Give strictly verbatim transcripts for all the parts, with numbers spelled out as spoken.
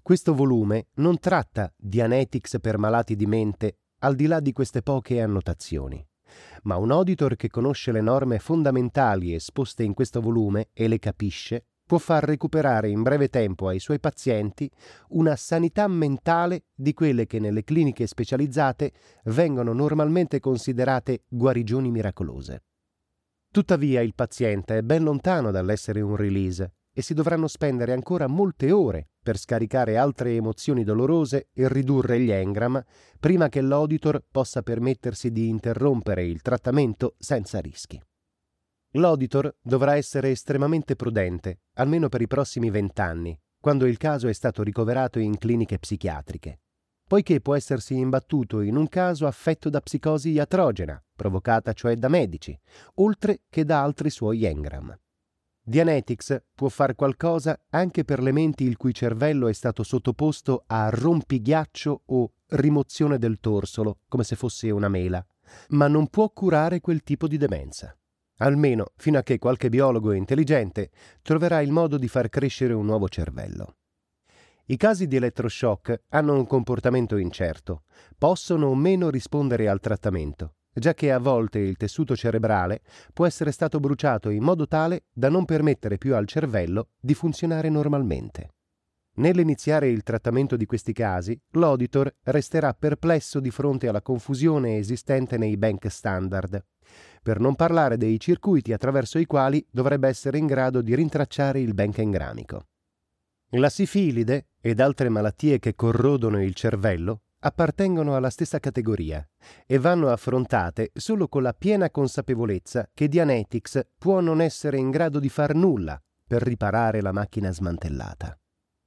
Questo volume non tratta Dianetics per malati di mente al di là di queste poche annotazioni, ma un auditor che conosce le norme fondamentali esposte in questo volume e le capisce può far recuperare in breve tempo ai suoi pazienti una sanità mentale di quelle che nelle cliniche specializzate vengono normalmente considerate guarigioni miracolose. Tuttavia il paziente è ben lontano dall'essere un release e si dovranno spendere ancora molte ore per scaricare altre emozioni dolorose e ridurre gli engram prima che l'auditor possa permettersi di interrompere il trattamento senza rischi. L'auditor dovrà essere estremamente prudente, almeno per i prossimi vent'anni, quando il caso è stato ricoverato in cliniche psichiatriche, poiché può essersi imbattuto in un caso affetto da psicosi iatrogena, provocata cioè da medici, oltre che da altri suoi engram. Dianetics può far qualcosa anche per le menti il cui cervello è stato sottoposto a rompighiaccio o rimozione del torsolo, come se fosse una mela, ma non può curare quel tipo di demenza. Almeno fino a che qualche biologo intelligente troverà il modo di far crescere un nuovo cervello. I casi di elettroshock hanno un comportamento incerto, possono o meno rispondere al trattamento, già che a volte il tessuto cerebrale può essere stato bruciato in modo tale da non permettere più al cervello di funzionare normalmente. Nell'iniziare il trattamento di questi casi, l'auditor resterà perplesso di fronte alla confusione esistente nei bank standard, per non parlare dei circuiti attraverso i quali dovrebbe essere in grado di rintracciare il bank engramico. La sifilide ed altre malattie che corrodono il cervello appartengono alla stessa categoria e vanno affrontate solo con la piena consapevolezza che Dianetics può non essere in grado di far nulla per riparare la macchina smantellata.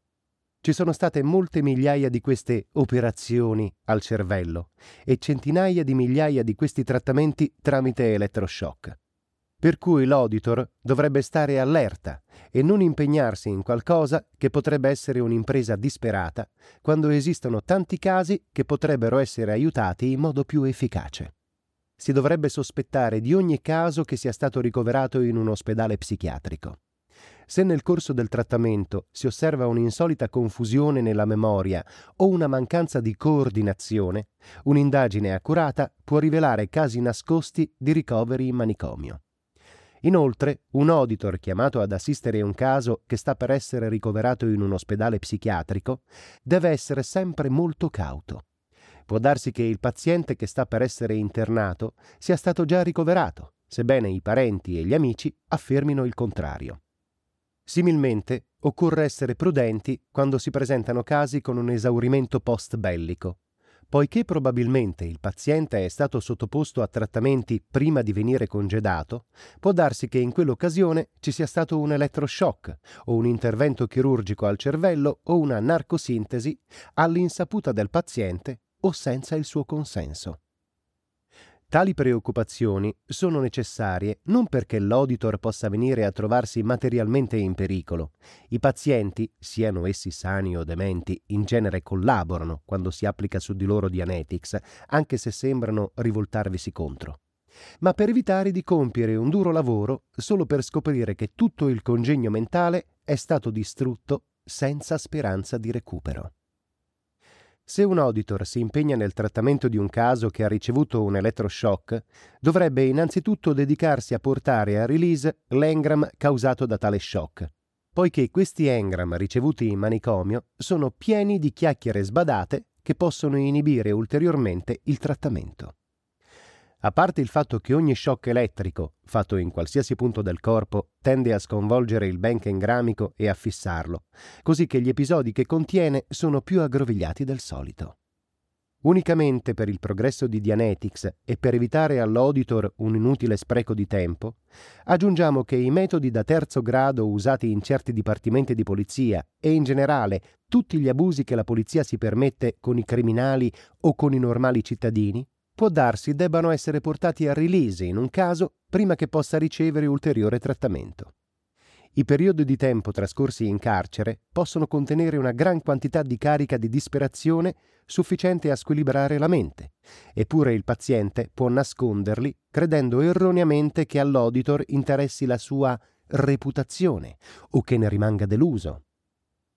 Ci sono state molte migliaia di queste operazioni al cervello e centinaia di migliaia di questi trattamenti tramite elettroshock. Per cui l'auditor dovrebbe stare allerta e non impegnarsi in qualcosa che potrebbe essere un'impresa disperata quando esistono tanti casi che potrebbero essere aiutati in modo più efficace. Si dovrebbe sospettare di ogni caso che sia stato ricoverato in un ospedale psichiatrico. Se nel corso del trattamento si osserva un'insolita confusione nella memoria o una mancanza di coordinazione, un'indagine accurata può rivelare casi nascosti di ricoveri in manicomio. Inoltre, un auditor chiamato ad assistere un caso che sta per essere ricoverato in un ospedale psichiatrico deve essere sempre molto cauto. Può darsi che il paziente che sta per essere internato sia stato già ricoverato, sebbene i parenti e gli amici affermino il contrario. Similmente, occorre essere prudenti quando si presentano casi con un esaurimento post-bellico. Poiché probabilmente il paziente è stato sottoposto a trattamenti prima di venire congedato, può darsi che in quell'occasione ci sia stato un elettroshock o un intervento chirurgico al cervello o una narcosintesi all'insaputa del paziente o senza il suo consenso. Tali preoccupazioni sono necessarie non perché l'auditor possa venire a trovarsi materialmente in pericolo. I pazienti, siano essi sani o dementi, in genere collaborano quando si applica su di loro Dianetics, anche se sembrano rivoltarvisi contro. Ma per evitare di compiere un duro lavoro solo per scoprire che tutto il congegno mentale è stato distrutto senza speranza di recupero. Se un auditor si impegna nel trattamento di un caso che ha ricevuto un elettroshock, dovrebbe innanzitutto dedicarsi a portare a release l'engram causato da tale shock, poiché questi engram ricevuti in manicomio sono pieni di chiacchiere sbadate che possono inibire ulteriormente il trattamento. A parte il fatto che ogni shock elettrico, fatto in qualsiasi punto del corpo, tende a sconvolgere il bank engramico e a fissarlo, così che gli episodi che contiene sono più aggrovigliati del solito. Unicamente per il progresso di Dianetics e per evitare all'auditor un inutile spreco di tempo, aggiungiamo che i metodi da terzo grado usati in certi dipartimenti di polizia e in generale tutti gli abusi che la polizia si permette con i criminali o con i normali cittadini può darsi debbano essere portati a release in un caso prima che possa ricevere ulteriore trattamento. I periodi di tempo trascorsi in carcere possono contenere una gran quantità di carica di disperazione sufficiente a squilibrare la mente, eppure il paziente può nasconderli credendo erroneamente che all'auditor interessi la sua reputazione o che ne rimanga deluso.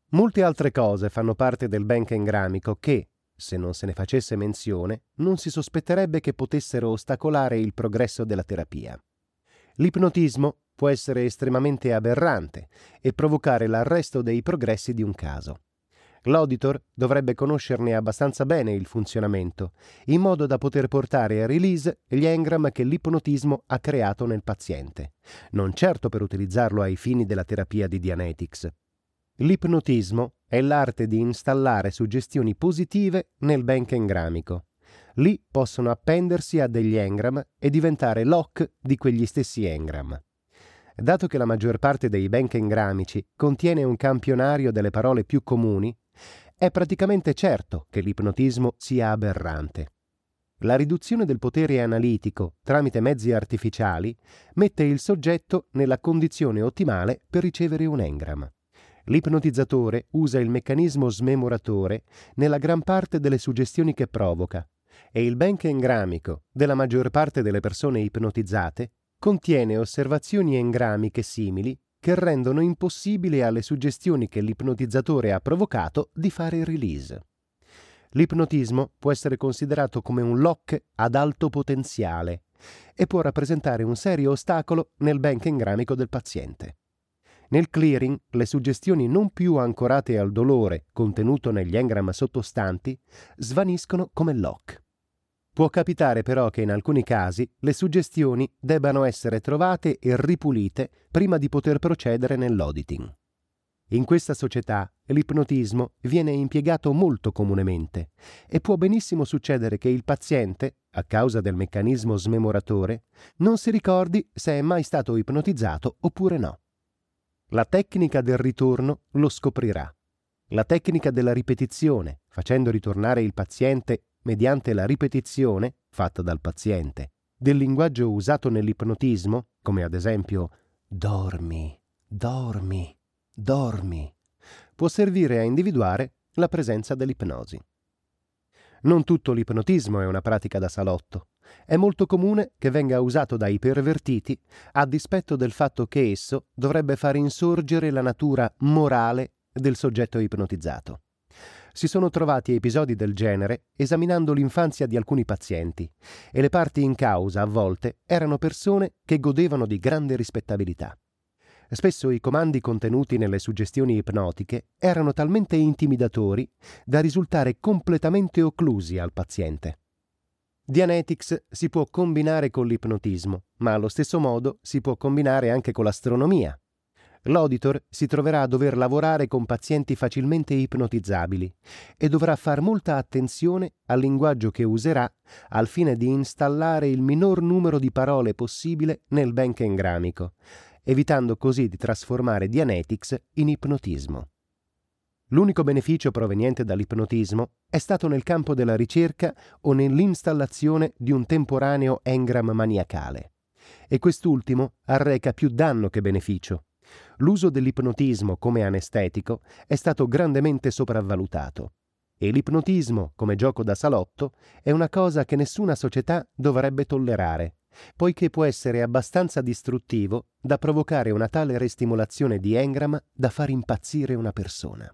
Molte altre cose fanno parte del bank engramico che, se non se ne facesse menzione, non si sospetterebbe che potessero ostacolare il progresso della terapia. L'ipnotismo può essere estremamente aberrante e provocare l'arresto dei progressi di un caso. L'auditor dovrebbe conoscerne abbastanza bene il funzionamento, in modo da poter portare a release gli engram che l'ipnotismo ha creato nel paziente, non certo per utilizzarlo ai fini della terapia di Dianetics. L'ipnotismo è l'arte di installare suggestioni positive nel bank engramico. Lì possono appendersi a degli engram e diventare lock di quegli stessi engram. Dato che la maggior parte dei bank engramici contiene un campionario delle parole più comuni, è praticamente certo che l'ipnotismo sia aberrante. La riduzione del potere analitico tramite mezzi artificiali mette il soggetto nella condizione ottimale per ricevere un engram. L'ipnotizzatore usa il meccanismo smemoratore nella gran parte delle suggestioni che provoca, e il bank engramico della maggior parte delle persone ipnotizzate contiene osservazioni engramiche simili che rendono impossibile alle suggestioni che l'ipnotizzatore ha provocato di fare release. L'ipnotismo può essere considerato come un lock ad alto potenziale e può rappresentare un serio ostacolo nel bank engramico del paziente. Nel clearing, le suggestioni non più ancorate al dolore contenuto negli engram sottostanti svaniscono come lock. Può capitare però che in alcuni casi le suggestioni debbano essere trovate e ripulite prima di poter procedere nell'auditing. In questa società l'ipnotismo viene impiegato molto comunemente e può benissimo succedere che il paziente, a causa del meccanismo smemoratore, non si ricordi se è mai stato ipnotizzato oppure no. La tecnica del ritorno lo scoprirà. La tecnica della ripetizione, facendo ritornare il paziente mediante la ripetizione, fatta dal paziente, del linguaggio usato nell'ipnotismo, come ad esempio dormi, dormi, dormi, può servire a individuare la presenza dell'ipnosi. Non tutto l'ipnotismo è una pratica da salotto. È molto comune che venga usato dai pervertiti a dispetto del fatto che esso dovrebbe far insorgere la natura morale del soggetto ipnotizzato. Si sono trovati episodi del genere esaminando l'infanzia di alcuni pazienti e le parti in causa, a volte, erano persone che godevano di grande rispettabilità. Spesso i comandi contenuti nelle suggestioni ipnotiche erano talmente intimidatori da risultare completamente occlusi al paziente. Dianetics si può combinare con l'ipnotismo, ma allo stesso modo si può combinare anche con l'astronomia. L'auditor si troverà a dover lavorare con pazienti facilmente ipnotizzabili e dovrà far molta attenzione al linguaggio che userà al fine di installare il minor numero di parole possibile nel bank engramico, evitando così di trasformare Dianetics in ipnotismo. L'unico beneficio proveniente dall'ipnotismo è stato nel campo della ricerca o nell'installazione di un temporaneo engram maniacale, e quest'ultimo arreca più danno che beneficio. L'uso dell'ipnotismo come anestetico è stato grandemente sopravvalutato e l'ipnotismo come gioco da salotto è una cosa che nessuna società dovrebbe tollerare, poiché può essere abbastanza distruttivo da provocare una tale restimolazione di engram da far impazzire una persona.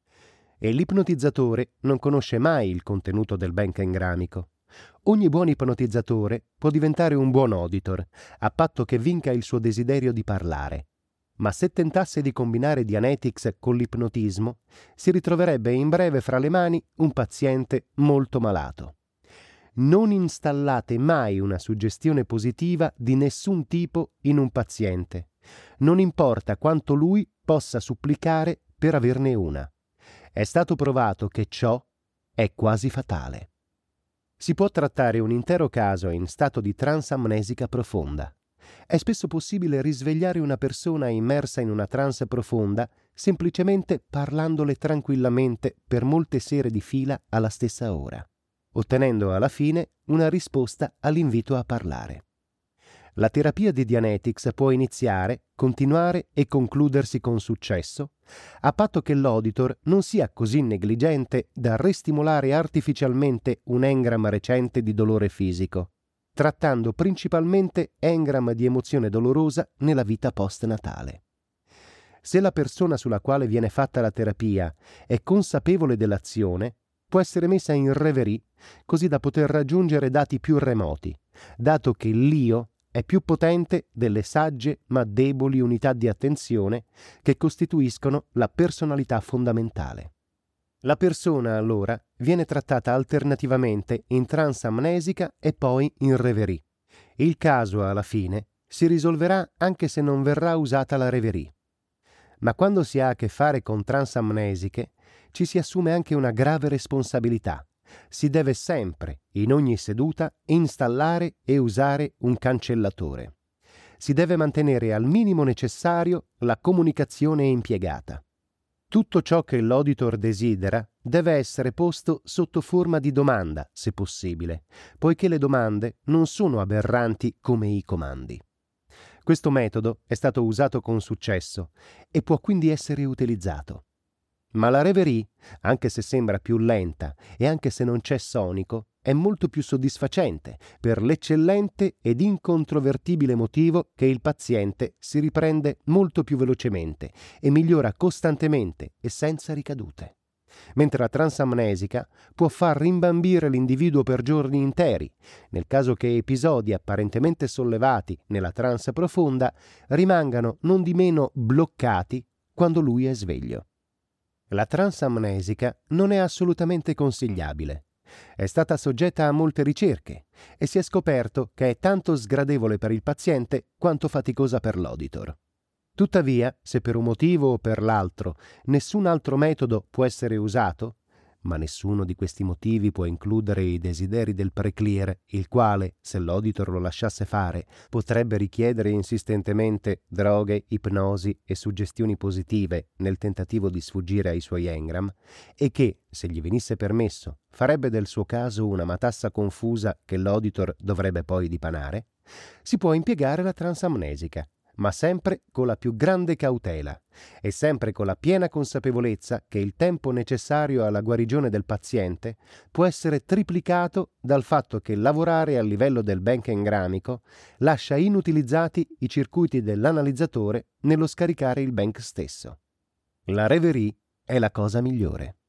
E l'ipnotizzatore non conosce mai il contenuto del bank engramico. Ogni buon ipnotizzatore può diventare un buon auditor, a patto che vinca il suo desiderio di parlare. Ma se tentasse di combinare Dianetics con l'ipnotismo, si ritroverebbe in breve fra le mani un paziente molto malato. Non installate mai una suggestione positiva di nessun tipo in un paziente, non importa quanto lui possa supplicare per averne una. È stato provato che ciò è quasi fatale. Si può trattare un intero caso in stato di trance amnesica profonda. È spesso possibile risvegliare una persona immersa in una trance profonda semplicemente parlandole tranquillamente per molte sere di fila alla stessa ora, ottenendo alla fine una risposta all'invito a parlare. La terapia di Dianetics può iniziare, continuare e concludersi con successo, a patto che l'auditor non sia così negligente da ristimolare artificialmente un engram recente di dolore fisico, trattando principalmente engram di emozione dolorosa nella vita postnatale. Se la persona sulla quale viene fatta la terapia è consapevole dell'azione, può essere messa in reverie così da poter raggiungere dati più remoti, dato che l'io è più potente delle sagge ma deboli unità di attenzione che costituiscono la personalità fondamentale. La persona, allora, viene trattata alternativamente in trance amnesica e poi in reverie. Il caso, alla fine, si risolverà anche se non verrà usata la reverie. Ma quando si ha a che fare con trance amnesiche, ci si assume anche una grave responsabilità. Si deve sempre, in ogni seduta, installare e usare un cancellatore. Si deve mantenere al minimo necessario la comunicazione impiegata. Tutto ciò che l'auditor desidera deve essere posto sotto forma di domanda, se possibile, poiché le domande non sono aberranti come i comandi. Questo metodo è stato usato con successo e può quindi essere utilizzato. Ma la reverie, anche se sembra più lenta e anche se non c'è sonico, è molto più soddisfacente per l'eccellente ed incontrovertibile motivo che il paziente si riprende molto più velocemente e migliora costantemente e senza ricadute. Mentre la transamnesica può far rimbambire l'individuo per giorni interi, nel caso che episodi apparentemente sollevati nella trance profonda rimangano non di meno bloccati quando lui è sveglio. La transamnesica non è assolutamente consigliabile. È stata soggetta a molte ricerche e si è scoperto che è tanto sgradevole per il paziente quanto faticosa per l'auditor. Tuttavia, se per un motivo o per l'altro nessun altro metodo può essere usato, ma nessuno di questi motivi può includere i desideri del preclear, il quale, se l'auditor lo lasciasse fare, potrebbe richiedere insistentemente droghe, ipnosi e suggestioni positive nel tentativo di sfuggire ai suoi engram, e che, se gli venisse permesso, farebbe del suo caso una matassa confusa che l'auditor dovrebbe poi dipanare, si può impiegare la transamnesica, ma sempre con la più grande cautela e sempre con la piena consapevolezza che il tempo necessario alla guarigione del paziente può essere triplicato dal fatto che lavorare a livello del bank engramico lascia inutilizzati i circuiti dell'analizzatore nello scaricare il bank stesso. La reverie è la cosa migliore.